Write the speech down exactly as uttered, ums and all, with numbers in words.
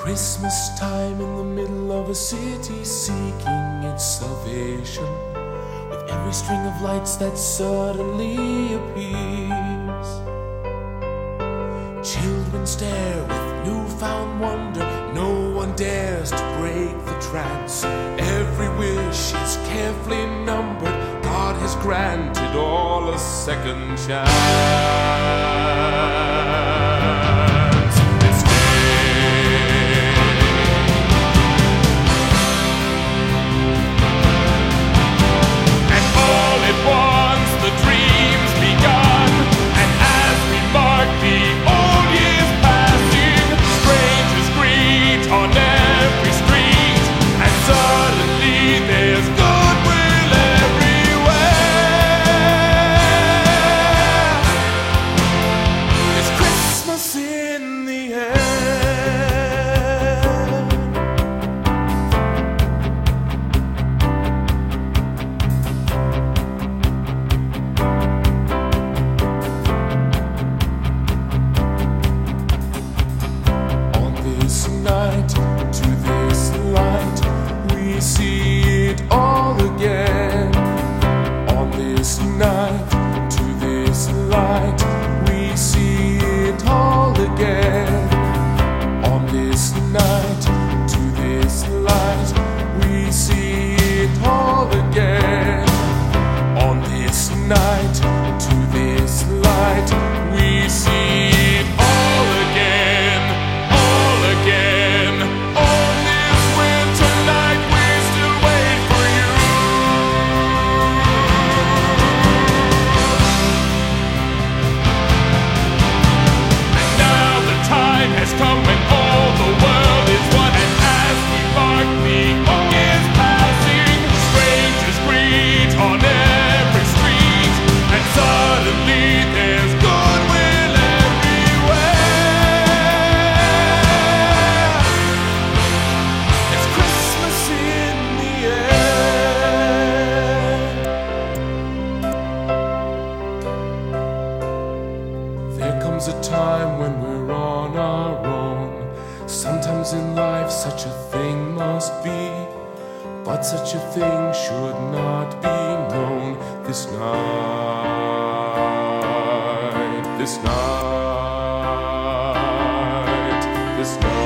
Christmas time in the middle of a city seeking its salvation, with every string of lights that suddenly appears. Children stare with newfound wonder, no one dares to break the trance. Every wish is carefully numbered, God has granted all a second chance. To this light, we see it all again. On this night, to this light, we see it all again. On this night, to this light, we see it all again. On this night, to this light, we see it all again, all again. There comes a time when we're on our own. Sometimes in life such a thing must be, but such a thing should not be known. This night, this night, this night.